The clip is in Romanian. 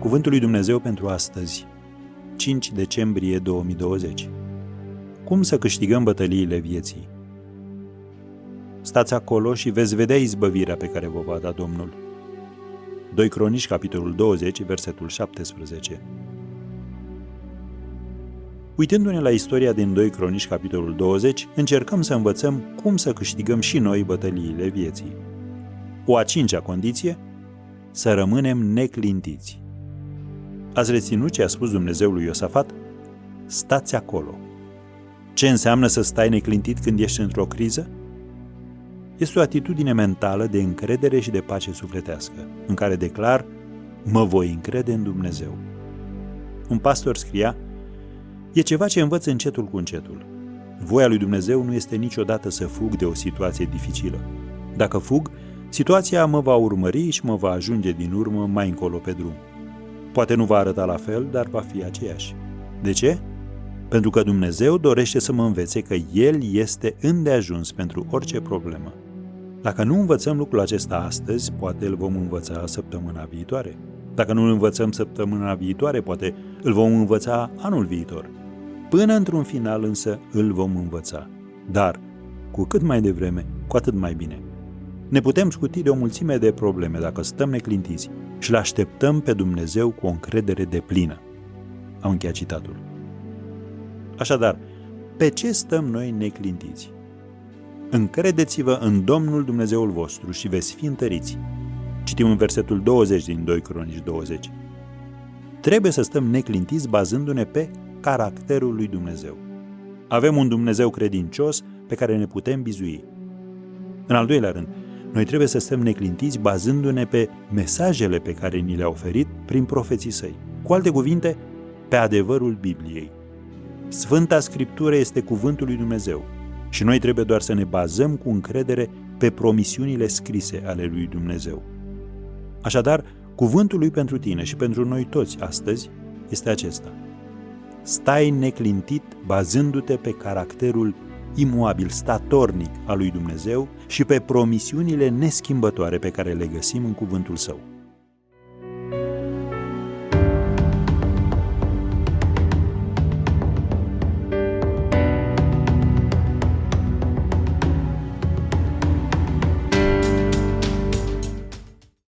Cuvântul lui Dumnezeu pentru astăzi, 5 decembrie 2020. Cum să câștigăm bătăliile vieții? Stați acolo și veți vedea izbăvirea pe care vă va da Domnul. 2 Cronici, capitolul 20, versetul 17. Uitându-ne la istoria din 2 Cronici, capitolul 20, încercăm să învățăm cum să câștigăm și noi bătăliile vieții. O a cincea condiție, să rămânem neclintiți. Ați reținut ce a spus Dumnezeu lui Iosafat? Stați acolo. Ce înseamnă să stai neclintit când ești într-o criză? Este o atitudine mentală de încredere și de pace sufletească, în care declar, mă voi încrede în Dumnezeu. Un pastor scria, e ceva ce învăț încetul cu încetul. Voia lui Dumnezeu nu este niciodată să fug de o situație dificilă. Dacă fug, situația mă va urmări și mă va ajunge din urmă mai încolo pe drum. Poate nu va arăta la fel, dar va fi aceeași. De ce? Pentru că Dumnezeu dorește să mă învețe că El este îndeajuns pentru orice problemă. Dacă nu învățăm lucrul acesta astăzi, poate îl vom învăța săptămâna viitoare. Dacă nu îl învățăm săptămâna viitoare, poate îl vom învăța anul viitor. Până într-un final însă îl vom învăța. Dar, cu cât mai devreme, cu atât mai bine. Ne putem scuti de o mulțime de probleme dacă stăm neclintiți și îl așteptăm pe Dumnezeu cu o încredere deplină. Am încheiat citatul. Așadar, pe ce stăm noi neclintiți? Încredeți-vă în Domnul Dumnezeul vostru și veți fi întăriți. Citim în versetul 20 din 2 Cronici 20. Trebuie să stăm neclintiți bazându-ne pe caracterul lui Dumnezeu. Avem un Dumnezeu credincios pe care ne putem bizui. În al doilea rând, noi trebuie să stăm neclintiți bazându-ne pe mesajele pe care ni le-a oferit prin profeții săi. Cu alte cuvinte, pe adevărul Bibliei. Sfânta Scriptură este cuvântul lui Dumnezeu și noi trebuie doar să ne bazăm cu încredere pe promisiunile scrise ale lui Dumnezeu. Așadar, cuvântul lui pentru tine și pentru noi toți astăzi este acesta. Stai neclintit bazându-te pe caracterul imuabil, statornic al lui Dumnezeu și pe promisiunile neschimbătoare pe care le găsim în cuvântul său.